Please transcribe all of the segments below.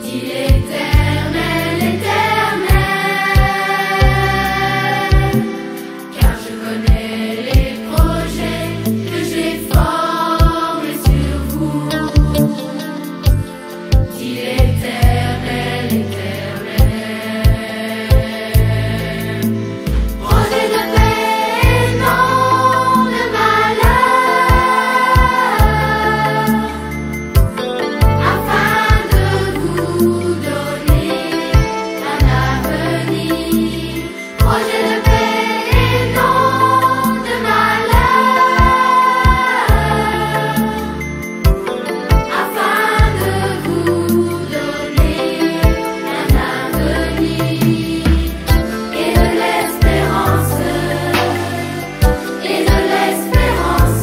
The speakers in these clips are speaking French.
dit l'Éternel, l'Éternel, car je connais les projets que j'ai formés sur vous. Dit l'Éternel, l'Éternel, projet de paix et non de malheur, afin de vous donner un avenir. Projet de paix et non de malheur, afin de vous donner un avenir et de l'espérance, et de l'espérance.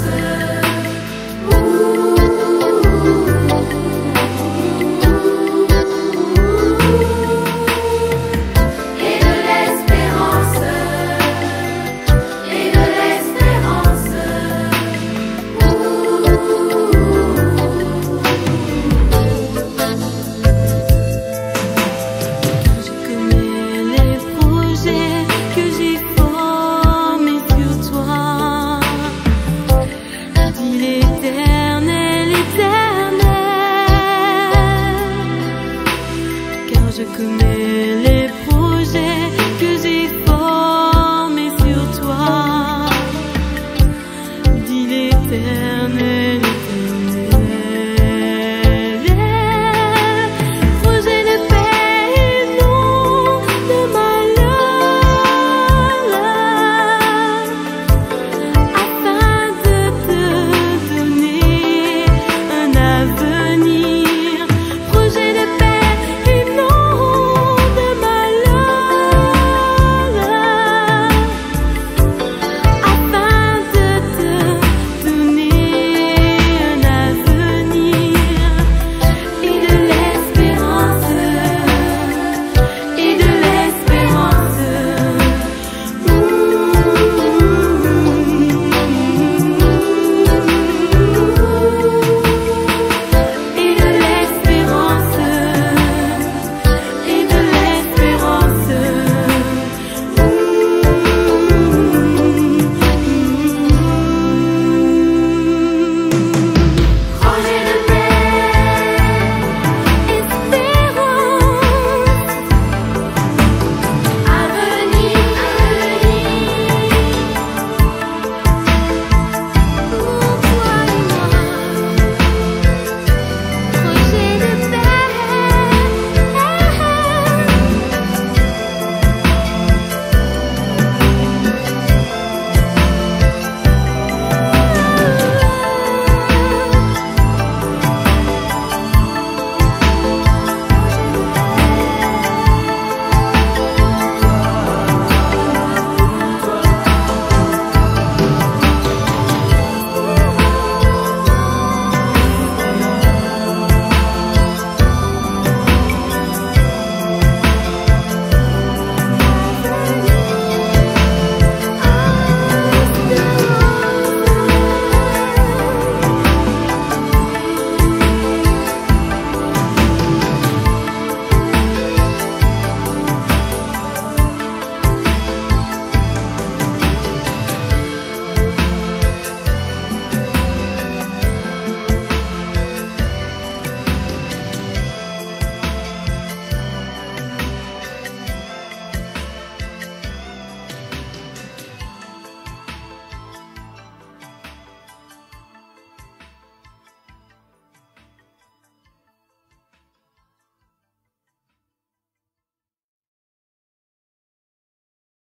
Et de l'espérance, et de l'espérance. Je connais les projets que j'ai formés sur toi. Dit l'Éternel, l'Éternel, car je connais